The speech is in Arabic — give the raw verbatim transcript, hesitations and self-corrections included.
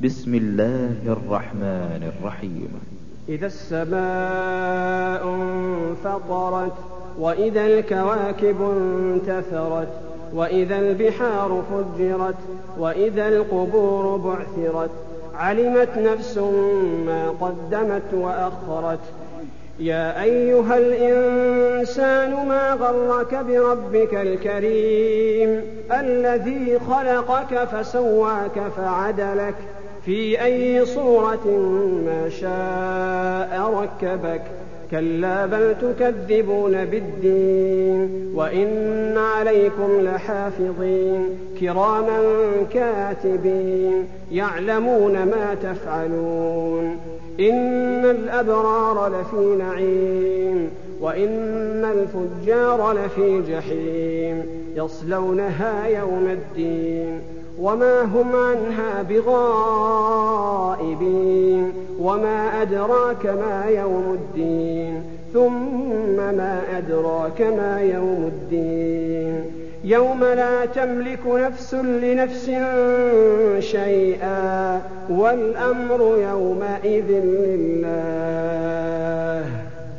بسم الله الرحمن الرحيم. إذا السماء انفطرت وإذا الكواكب انتثرت وإذا البحار فجرت وإذا القبور بعثرت علمت نفس ما قدمت وأخرت. يا أيها الإنسان ما غرك بربك الكريم الذي خلقك فسواك فعدلك في أي صورة ما شاء ركبك. كلا بل تكذبون بالدين وإن عليكم لحافظين كراما كاتبين يعلمون ما تفعلون. إن الأبرار لفي نعيم وإن الفجار لفي جحيم يصلونها يوم الدين وما هم عنها بغائبين. وما أدراك ما يوم الدين ثم ما أدراك ما يوم الدين يوم لا تملك نفس لنفس شيئا والأمر يومئذ لله.